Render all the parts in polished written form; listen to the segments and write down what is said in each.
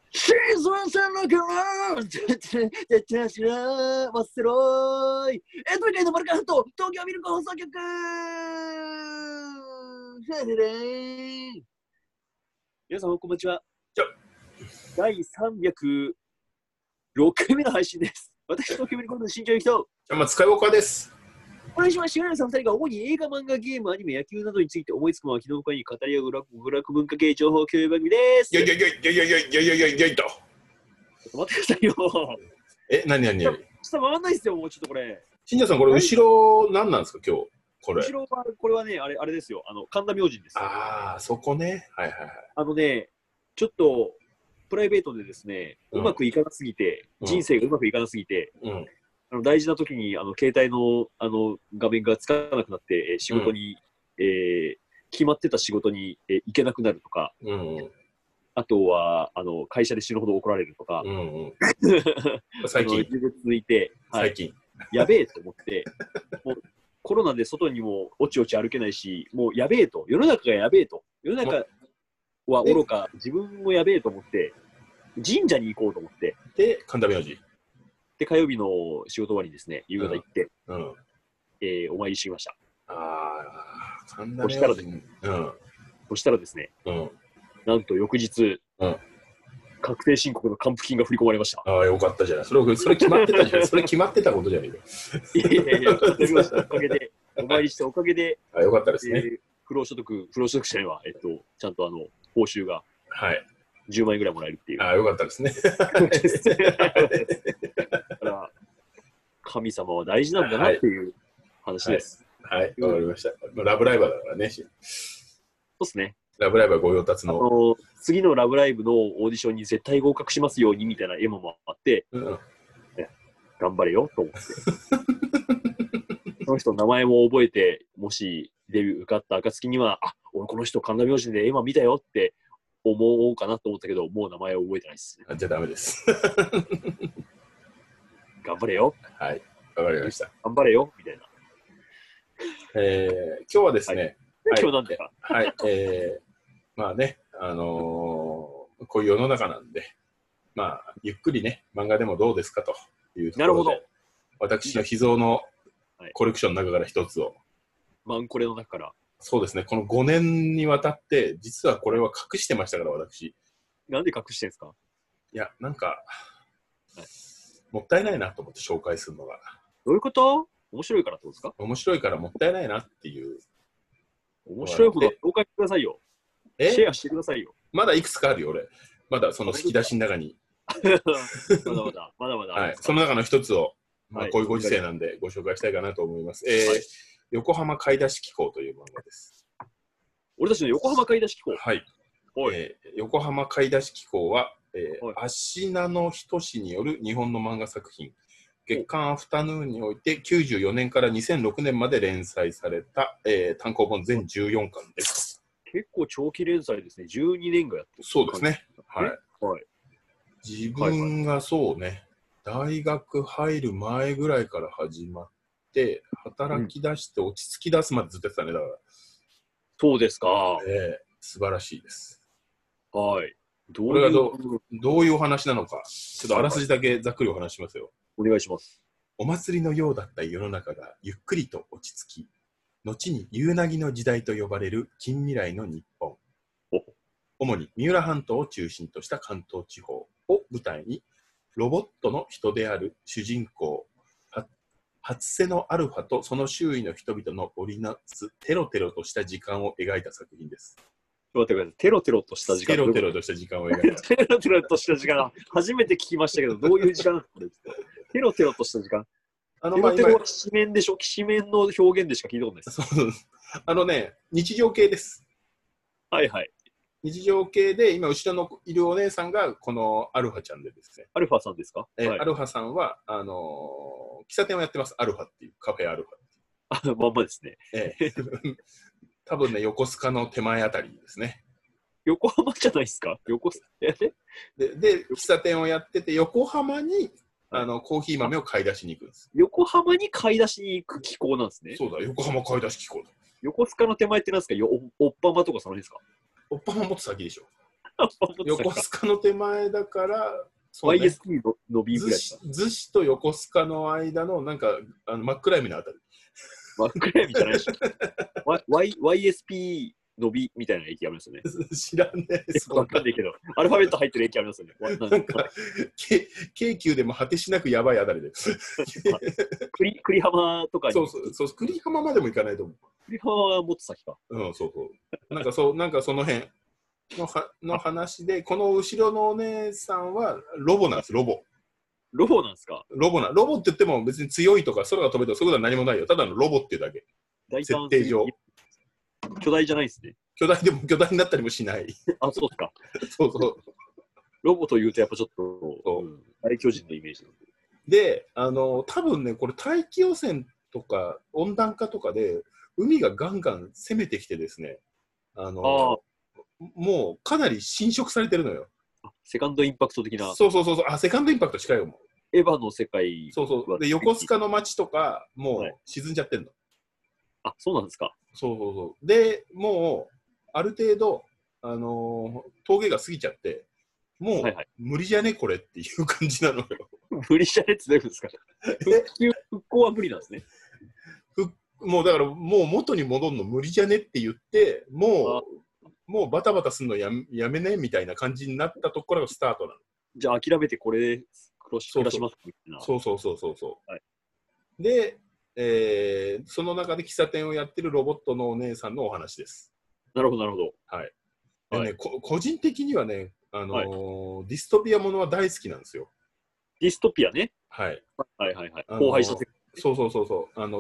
シーズンさんのからてしらわせろい都内のマルカンと東京ミルク放送局皆さんこんにちは。第306回目の配信です。私、東京ミルクの新庄ゆきと使い岡です。 お願いします。島根さん2人が主に映画、漫画、ゲーム、アニメ、野球などについて思いつくまま昨日会に語り合う娯楽文化系情報共有番組です。 よいと。 待ってくださいよ。 何下回んないっすよ、もうちょっとこれ。 新庄さん、これ後ろ何なんですか、今日。これ。 後ろは、これはね、あれですよ。神田明神です。 ああ、そこね。はいはいはい。 ちょっと、プライベートでですね、うまくいかなすぎて、人生がうまくいかなすぎて、大事な時に携帯の画面がつかなくなって、仕事に、決まってた仕事に、行けなくなるとか、あとは会社で死ぬほど怒られるとか、 最近続いて、 最近やべえと思って、もうコロナで外にもおちおち歩けないし、もうやべえと、世の中がやべえと、世の中は愚か、自分もやべえと思って、神社に行こうと思って、 で、神田明神。 で、火曜日の仕事終わりにですね、夕方行って、お参りしてきました。 神田明神。 そしたらですね、なんと翌日、確定申告の還付金が振り込まれました。 ああ、よかったじゃない。それ決まってたじゃない。それ決まってたことじゃないか。 いや、おかげで、お参りしたおかげで、 よかったですね。 不労所得者には、ちゃんと報酬が10万円ぐらいもらえるっていう。 よかったですね。 だから、神様は大事なんだなっていう話です。 はい、わかりました。ラブライバーだからね。そうですね。 ラブライバーご用達の。 次のラブライブのオーディションに絶対合格しますようにみたいな絵もあって、頑張れよと思って。その人の名前も覚えて、もしデビュー受かった暁には、俺この人神田明神で絵馬見たよって思おうかなと思ったけど、もう名前を覚えてないです。 じゃあダメです。 頑張れよ。 はい、わかりました。 頑張れよみたいな。 今日はですね、 今日なんでか。 はい、まあね、こういう世の中なんで、まあ、ゆっくりね、漫画でもどうですかというところで、なるほど。私の秘蔵のコレクションの中から一つを。 マンコレの中から。 そうですね、この5年にわたって、実はこれは隠してましたから、私。 なんで隠してんですか？ いや、なんか、もったいないなと思って紹介するのが。 どういうこと？面白いからってことですか？ 面白いからもったいないなっていう。 面白いほど紹介してくださいよ。シェアしてくださいよ。 まだいくつかあるよ、俺。まだその引き出しの中に。 まだまだ。 はい。その中の一つを、こういうご時世なんでご紹介したいかなと思います。横浜買い出し機構という漫画です。 俺たちの横浜買い出し機構。 はい。横浜買い出し機構は、芦名の仁による日本の漫画作品。月刊アフタヌーンにおいて94年から2006年まで連載された、単行本全14巻です。 結構長期連載ですね。12年がやってる。 そうですね。はい。自分がそうね、大学入る前ぐらいから始まって、働き出して落ち着き出すまでずっとやってたね、だから。 そうですか。 素晴らしいです。 はい。 これがどういうお話なのか、ちょっとあらすじだけざっくりお話しますよ。 お願いします。 お祭りのようだった世の中がゆっくりと落ち着き、後に夕凪の時代と呼ばれる近未来の日本。主に三浦半島を中心とした関東地方を舞台に、ロボットの人である主人公、初瀬のアルファとその周囲の人々の織りなすテロテロとした時間を描いた作品です。 待ってください。テロテロとした時間。 テロテロとした時間を描いた。 テロテロとした時間。初めて聞きましたけど、どういう時間なんですか？テロテロとした時間。テロテロはきしめんでしょ？きしめんの表現でしか聞いたことないです。 そう日常系です。 はいはい。 日常系で、今後ろのいるお姉さんがこのアルファちゃんでですね。 アルファさんですか？ アルファさんは喫茶店をやってます。アルファっていうカフェアルファっていう。 まんまですね。 多分ね、横須賀の手前あたりですね。 横浜じゃないですか？横須賀で、喫茶店をやってて、横浜にコーヒー豆を買い出しに行くんです。 横浜に買い出しに行く機構なんですね。 そうだ、横浜買い出し機構だ。 横須賀の手前ってなんですか？おっぱまとかその辺ですか？ おっぱまもっと先でしょ。 横須賀の手前だから、 そうね、YSP の B ぐらいか。 逗子と横須賀の間のなんか真っ暗闇のあたり。 真っ暗闇じゃないでしょ。YSP の B みたいな駅ありますよね。 知らねえ。 わかんないけど、アルファベット入ってる駅ありますよね。 なんか、京急でも果てしなくやばいあたりで。 栗浜とかに。 そう、栗浜までも行かないと思う。 栗浜はもっと先か。 うん、そう。なんかその辺の話で、この後ろのお姉さんはロボなんです、ロボ。 ロボなんですか？ ロボって言っても別に強いとか空が飛べとかそういうことは何もないよ。ただのロボっていうだけ。設定上。 巨大じゃないですね。 巨大になったりもしない。 あ、そうか。 そう。 ロボというとやっぱちょっと、大巨人のイメージなんで。多分ね、これ大気汚染とか温暖化とかで海がガンガン攻めてきてですね、もうかなり侵食されてるのよ。 セカンドインパクト的な。 そう。セカンドインパクト近いよ、もう。 エヴァの世界。 そう。で、横須賀の街とか、もう沈んじゃってんの。 あ、そうなんですか。 そう。で、もう、ある程度、峠が過ぎちゃって、もう、無理じゃねこれっていう感じなのよ。 無理じゃねってどういうことですか？復興は無理なんですね。 もうだから、もう元に戻るの無理じゃねって言って、もうバタバタするのやめねみたいな感じになったところがスタートなの。 じゃあ諦めてこれで暮らしますみたいな。 そう。で、その中で喫茶店をやってるロボットのお姉さんのお話です。 なるほど。 はい。でね、個人的にはね、ディストピアものは大好きなんですよ。 ディストピアね。 はい。 荒廃させる。 そう。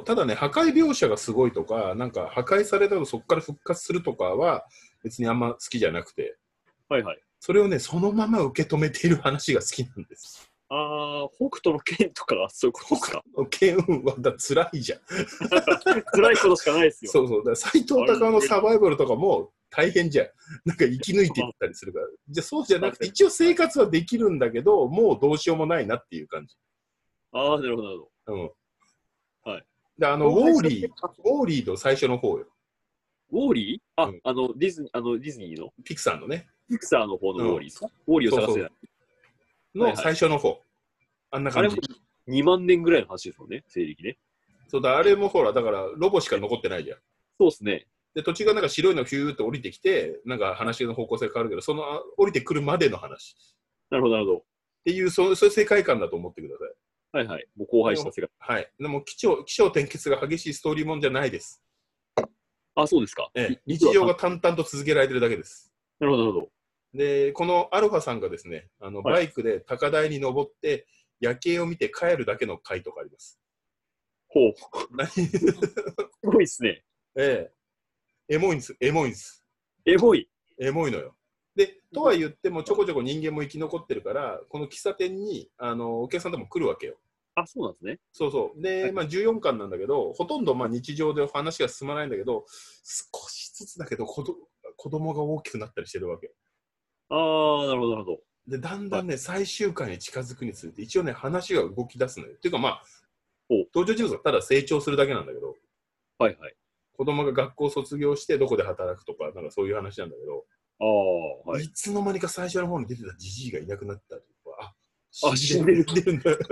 ただね、破壊描写がすごいとか、なんか破壊されたとそこから復活するとかは別にあんま好きじゃなくて、それをね、そのまま受け止めている話が好きなんです。 北斗の拳とかそういうことですか？ 北斗の拳は辛いじゃん。 辛いことしかないですよ。 そう。斎藤隆夫のサバイバルとかも大変じゃん。なんか生き抜いていったりするから。じゃあそうじゃなくて、一応生活はできるんだけど、もうどうしようもないなっていう感じ。 なるほど。 はい。で、ウォーリーの最初の方よ。 ウォーリー？ディズニーのピクサーのね。 ピクサーの方のウォーリーですか？ウォーリーを探せない。 の最初の方。あんな感じ。 あれも2万年ぐらいの話ですもんね、西暦ね。 そうだ、あれもほら、だからロボしか残ってないじゃん。 そうですね。 で、途中がなんか白いのがヒューって降りてきて、なんか話の方向性変わるけど、その降りてくるまでの話。 なるほど。っていう、そういう世界観だと思ってください。もう荒廃した世界。 はい。でも、起承転結が激しいストーリーもんじゃないです。 そうですか。 日常が淡々と続けられてるだけです。 なるほど。 で、このアルファさんがですね、バイクで高台に登って、夜景を見て帰るだけの回とかあります。 ほう。すごいっすね。 エモいんです。 エモいのよ。で、とは言ってもちょこちょこ人間も生き残ってるから、この喫茶店にお客さんでも来るわけよ。 そうなんですね。 そうで、14巻なんだけど、ほとんど日常で話が進まないんだけど、少しずつだけど子供が大きくなったりしてるわけ。 なるほど。 で、だんだんね、最終回に近づくにつれて、一応ね、話が動き出すのよ。っていうか登場人物がただ成長するだけなんだけど、子供が学校卒業してどこで働くとか、なんかそういう話なんだけど、いつの間にか最初の方に出てたジジイがいなくなったりとか、死んでるんだ。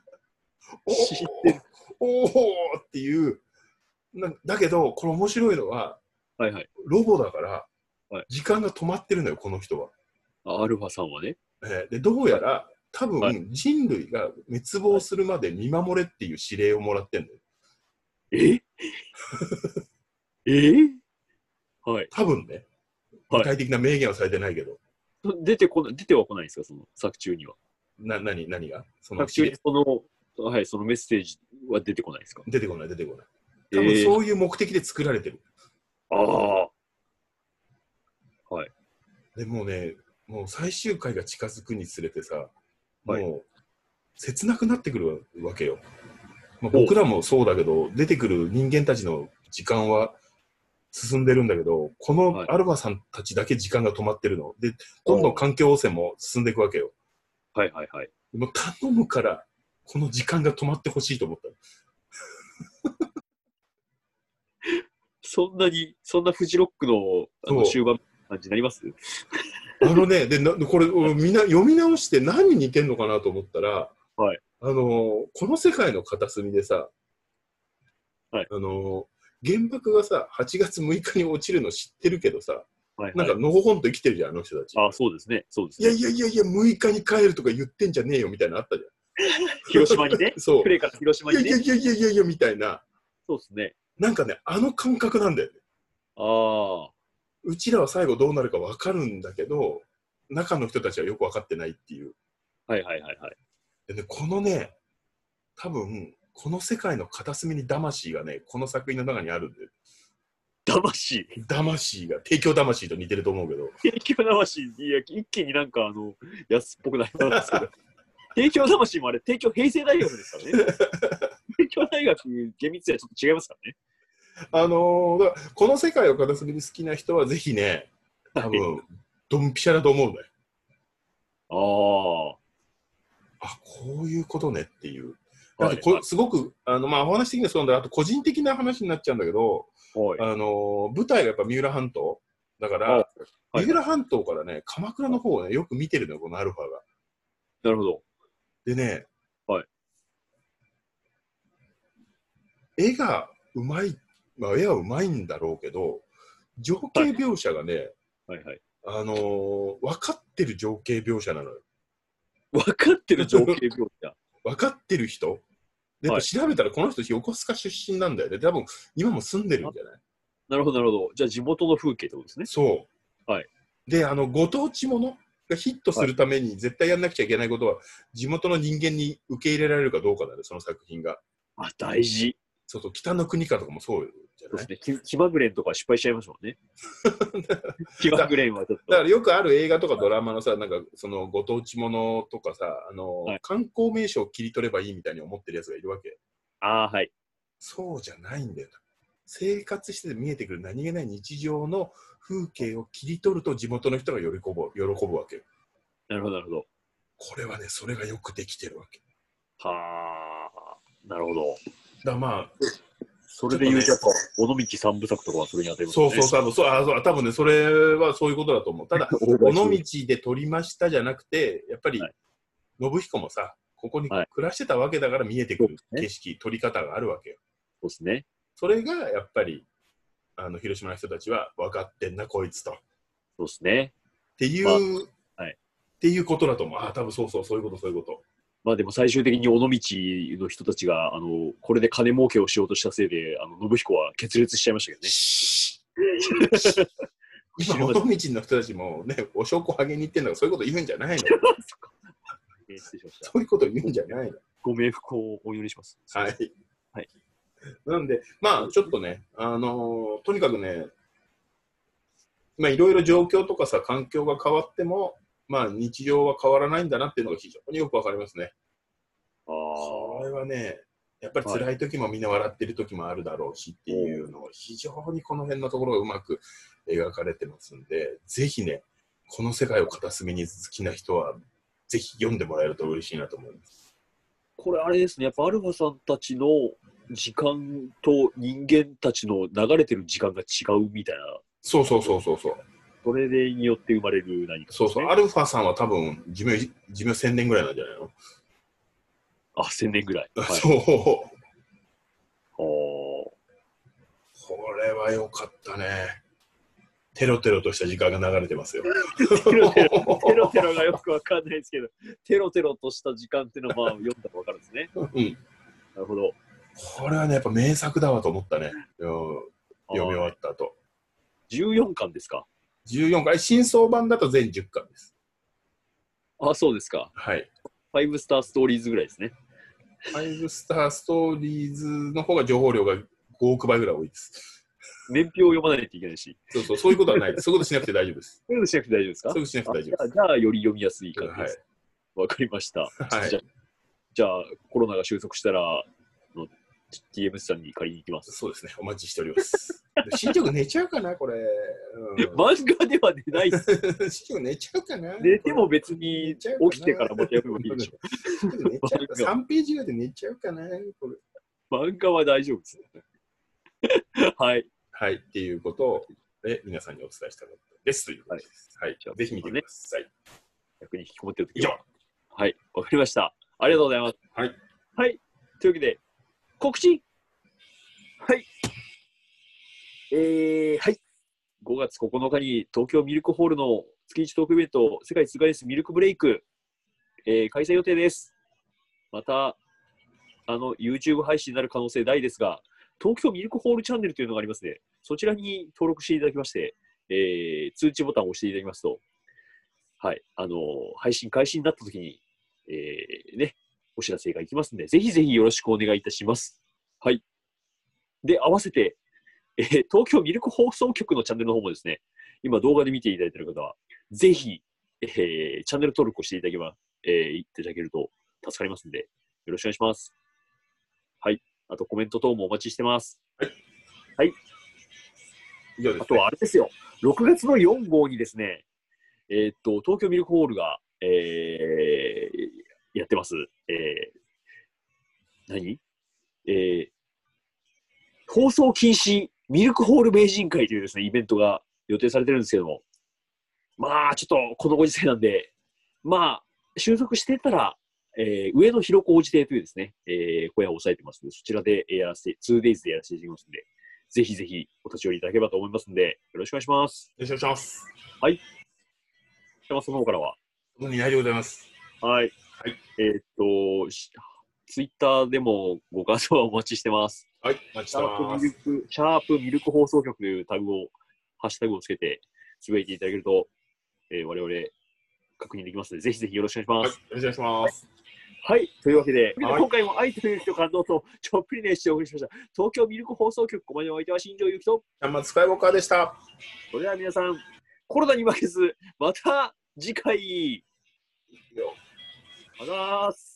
おーっていう。だけど、これ面白いのは、ロボだから、時間が止まってるのよ、この人は。 アルファさんはね。 で、どうやら、多分、人類が滅亡するまで見守れっていう指令をもらってんのよ。多分ね。具体的な明言はされてないけど。 出てはこないんですか、その作中には。 何が作中にそのメッセージは出てこないですか？ 出てこない。多分そういう目的で作られてる。でもうね、もう最終回が近づくにつれてさ、もう切なくなってくるわけよ。僕らもそうだけど、出てくる人間たちの時間は進んでるんだけど、このアルファさんたちだけ時間が止まってるの。で、どんどん環境汚染も進んでいくわけよ。もう頼むから、この時間が止まってほしいと思った。 そんなフジロックの終盤感じになります？ でこれみんな読み直して何に似てんのかなと思ったら、 はい、 この世界の片隅でさ、 はい、 原爆がさ、8月6日に落ちるの知ってるけどさ、 はい、 なんかのほほんと生きてるじゃん、あの人たち。 あ、そうですね。そうですいやね。 いやいやいや、6日に帰るとか言ってんじゃねえよみたいなのあったじゃん。 広島にね。 そう。 呉から広島にね。 いやいやいやいやいやみたいな。 そうですね。 なんかね、あの感覚なんだよね。 ああ。 うちらは最後どうなるか分かるんだけど、中の人たちはよく分かってないっていう。 はいはいはいはい。 でね、このね、多分、この世界の片隅に魂がね、この作品の中にあるんで。 魂が、提供魂と似てると思うけど。 提供魂、いや、一気になんか安っぽくなりますけど。提供魂もあれ、提供平成大学ですからね。提供大学厳密にはちょっと違いますからね。 だからこの世界を片隅に好きな人はぜひね、多分、ドンピシャだと思うんだよ。あ、こういうことねっていう。だってすごく、お話的にはそうなんだ。あと、個人的な話になっちゃうんだけど、舞台がやっぱ三浦半島。だから、三浦半島からね、鎌倉の方をね、よく見てるのよ、このアルファが。 なるほど。 でね、絵がうまい、絵はうまいんだろうけど、情景描写がね、分かってる情景描写なのよ。 分かってる情景描写分かってる人で、やっぱ調べたらこの人横須賀出身なんだよね。多分今も住んでるんじゃない？ なるほどなるほど。じゃあ地元の風景ってことですね。 そう。 はい。 で、ご当地ものがヒットするために絶対やんなくちゃいけないことは、地元の人間に受け入れられるかどうかだね、その作品が。 あ、大事。 そうそう、北の国かとかもそうじゃない？ そうですね。気まぐれんとか失敗しちゃいましたもんね。気まぐれんはちょっと。 だからよくある映画とかドラマのさ、なんかそのご当地ものとかさ、観光名所を切り取ればいいみたいに思ってるやつがいるわけ。 ああ、はい。 そうじゃないんだよ。生活してて見えてくる何気ない日常の風景を切り取ると地元の人が喜ぶわけよ。 なるほど、なるほど。 これはね、それがよくできてるわけ。 はあ、なるほど。 だまあ、 それで言うと、尾道三部作とかはそれに当たりますね。 そう、多分ね、それはそういうことだと思う。ただ、尾道で撮りましたじゃなくて、やっぱり、信彦もさ、ここに暮らしてたわけだから見えてくる景色、撮り方があるわけよ。 そうですね。 それがやっぱり、広島の人たちは分かってんな、こいつと。 そうですね。 っていうことだと思う。多分そういうこと。 まあでも最終的に尾道の人たちがこれで金儲けをしようとしたせいで信彦は決裂しちゃいましたけどね。 今尾道の人たちもねお証拠あげに行ってんだからそういうこと言うんじゃないの。そういうこと言うんじゃないの。 ご冥福をお祈りします。 はい。なんでまあちょっとねとにかくねいろいろ状況とかさ環境が変わってもまあ日常は変わらないんだなっていうのが非常によくわかりますね。これはね、やっぱり辛い時もみんな笑ってる時もあるだろうしっていうのを非常にこの辺のところがうまく描かれてますんで、ぜひね、この世界を片隅に好きな人はぜひ読んでもらえると嬉しいなと思います。 これあれですね、やっぱアルファさんたちの時間と人間たちの流れてる時間が違うみたいな。 そう。 それによって生まれる何か、ね。 そう、アルファさんは多分寿命1000年ぐらいなんじゃないの？ あ、1000年ぐらい。 そう。これは良かったね。テロテロとした時間が流れてますよ。 テロテロがよくわかんないですけど、テロテロとした時間っていうのはまあ読んだらわかるんですね。なるほど。 これはね、やっぱ名作だわと思ったね。読み終わった後。 14巻ですか ？14巻。新装版だと全10巻です。 あ、そうですか。 はい。 5スターストーリーズぐらいですね。 5スターストーリーズの方が情報量が5億倍ぐらい多いです。 年表を読まないといけないし。 そういうことはないです。そういうことしなくて大丈夫です。 そういうことしなくて大丈夫ですか？ そういうことしなくて大丈夫です。 じゃあ、より読みやすい感じです。わかりました。じゃあ、コロナが収束したら、TMS さんに借りに行きます。 そうですね。お待ちしております。新宿寝ちゃうかな、これ。 漫画では寝ないっす。 新宿寝ちゃうかな。 寝ても別に起きてからまた読めばいいでしょ。 3ページぐらいで寝ちゃうかな、これ。 漫画は大丈夫です。はい。 はい、っていうことをで皆さんにお伝えしたかったですということです。はい。ぜひ見てください。 逆に引きこもってるときは。はい。わかりました。ありがとうございます。 はい。 はい。というわけで、告知はい。はい。5月9日に東京ミルクホールの月1トークイベント、世界ツガイスミルクブレイク、開催予定です。また、YouTube 配信になる可能性大ですが、東京ミルクホールチャンネルというのがありますね。そちらに登録していただきまして、通知ボタンを押していただきますと、はい、配信開始になったときに、ね、お知らせがいきますので、ぜひぜひよろしくお願いいたします。はい。で、合わせて、東京ミルク放送局のチャンネルの方もですね、今動画で見ていただいている方は、ぜひ、チャンネル登録をしていただけば、いただけると助かりますので、よろしくお願いします。はい。あとコメント等もお待ちしてます。はい。はい。以上ですね。あとはあれですよ。6月の4号にですね、東京ミルクホールが、やってます。何放送禁止ミルクホール名人会というですね、イベントが予定されてるんですけども、まあ、ちょっとこのご時世なんで、まあ、収束してたら、上野広小路邸というですね、小屋を押さえてますので、そちらでやらせて、2days でやらせていただきますので、ぜひぜひお立ち寄りいただければと思いますので、よろしくお願いします。 よろしくお願いします。 はい。北松の方からは。 どうも、ないでございます。 はい。はい。ツイッターでもご感想はお待ちしてます。 はい、お待ちしてます。 シャープミルク放送局というタグを、ハッシュタグをつけて、つぶやいていただけると、我々確認できますので、ぜひぜひよろしくお願いします。 はい、よろしくお願いします。 はい、というわけで、今回も愛と勇気と感動とちょっぴり熱してお送りしました。東京ミルク放送局、ここまでのお相手は新庄ゆきと、 山津スカイウォーカーでした。 それでは皆さん、コロナに負けず、また次回。ありがとうございます。